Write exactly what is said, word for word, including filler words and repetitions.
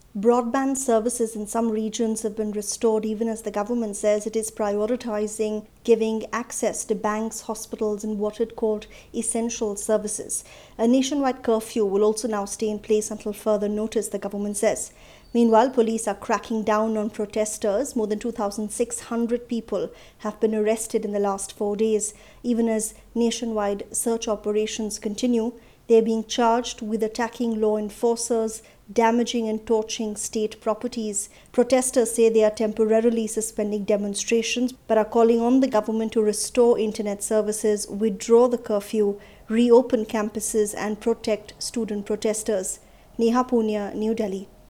Broadband services in some regions have been restored even as the government says it is prioritizing giving access to banks, hospitals, and what it called essential services. A nationwide curfew will also now stay in place until further notice, the government says. Meanwhile, police are cracking down on protesters. More than two thousand six hundred people have been arrested in the last four days. Even as nationwide search operations continue, they are being charged with attacking law enforcers, damaging and torching state properties. Protesters say they are temporarily suspending demonstrations but are calling on the government to restore internet services, withdraw the curfew, reopen campuses, and protect student protesters. Neha Punia, New Delhi.